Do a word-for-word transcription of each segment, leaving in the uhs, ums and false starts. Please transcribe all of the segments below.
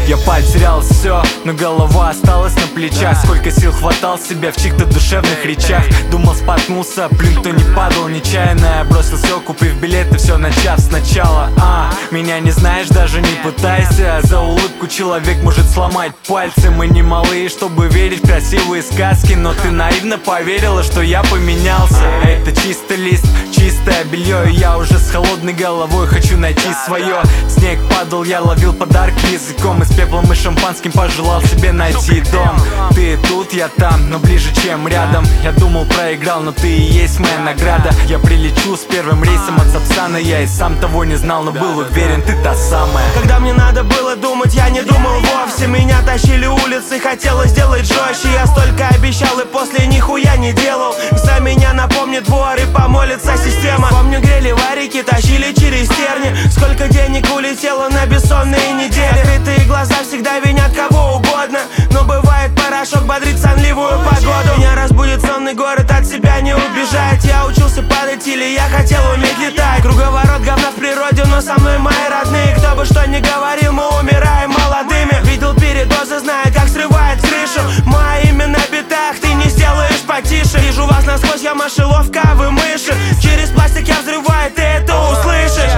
Я потерял все, но голова осталась на плечах. Сколько сил хватал себя в чьих-то душевных речах. Думал, споткнулся, блин, кто не падал нечаянно. Я бросил все, купив билеты, все начав сначала. А, меня не знаешь, даже не пытайся. За улыбку человек может сломать пальцы. Мы не малые, чтобы верить в красивые сказки, но ты наивно поверила, что я поменялся. Это чистый лист, чистое белье, и я уже с холодной головой хочу найти свое. Снег падал, я ловил подарки языком, и с пеплом и шампанским пожелал себе найти дом. Ты тут, я там, но ближе, чем рядом. Я думал, проиграл, но ты и есть моя награда. Я прилечу с первым рейсом от Сапсана. Я и сам того не знал, но был уверен, ты та самая. Когда мне надо было думать, я не думал вовсе. Меня тащили улицы, хотелось сделать жестче. Я столько обещал и после нихуя не делал. За меня напомнит двор и помолится система. Помню, грели варики, тащили через терни. Сколько денег улетело на бессонные недели. Открытые глаза всегда винят кого угодно, но бывает порошок бодрит сонливую погоду. Меня разбудит сонный город, от себя не убежать. Я учился падать или я хотел уметь летать. Круговорот говна в природе, но со мной мои родные. Кто бы что ни говорил, мы умираем молодыми. Видел передозы, знает, как срывает крышу. Мое имя на битах, ты не сделаешь потише. Вижу вас насквозь, я мышеловка, а вы мыши. Через пластик я взрываю, ты это услышишь.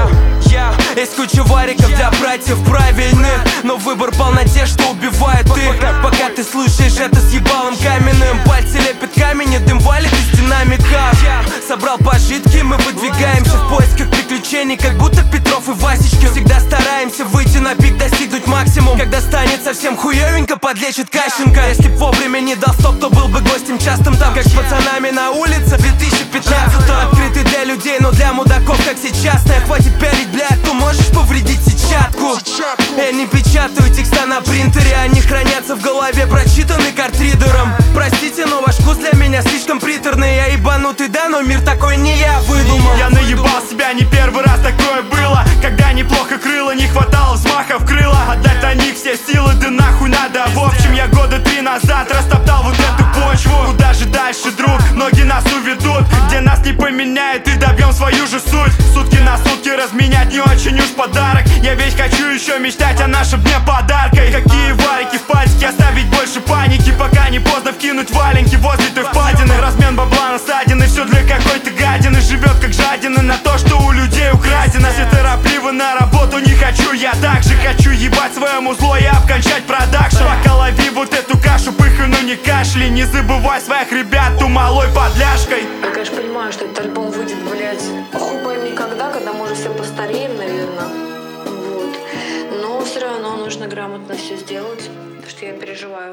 Есть куча вариков для братьев правильных, но выбор пал на те, что убивает их. Пока ты слушаешь это с ебалом каменным, пальцы лепят камень и дым валит из динамиков. Собрал пожитки, мы выдвигаемся в поисках приключений, как будто Петров и Васечки. Всегда стараемся выйти на пик, достигнуть максимум. Когда станет совсем хуевенько, подлечит Кащенко. Если б вовремя не дал стоп, то был бы гостем частым там, как с пацанами на улице две тысячи пятнадцатого. Открытый для людей, но для мудаков, как сейчас. Не хватит пялить, блядь, то можешь повредить сетчатку. Я не печатаю текста на принтере, они хранятся в голове, прочитаны картридером. Простите, но ваш вкус для меня слишком приторный. Я ебанутый, да, но мир такой не я выдумал. Я наебал себя, не первый раз такое было. Когда неплохо крыло, не хватало взмахов крыла. Отдать на них все силы, да нахуй надо. В общем, я года три назад растоптал вот эту почву. Куда же дальше, друг? Ноги нас уведут, где нас не поменяет и добьем свою же суть. Сутки на сутки разменять не очень уж подарок. Я ведь хочу еще мечтать о нашем дне подарка. И какие варики в пальчике, оставить больше паники, пока не поздно вкинуть валенки возле той впадины. Размен бабла насадины, все для какой-то гадины. Живет как жадина на то, что у людей украдено. Все торопливо на работу, не хочу я так же. Хочу ебать своему зло и обкончать продакшн. Пока лови вот эту кашу, пыхай, но не кашляй. Не забывай своих ребят, ту малой подляшкой. Я, конечно, понимаю, что этот альбом выйдет, блядь, хуй пойми когда, когда мы уже все постареем, наверное. Вот. Но все равно нужно грамотно все сделать, потому что я переживаю.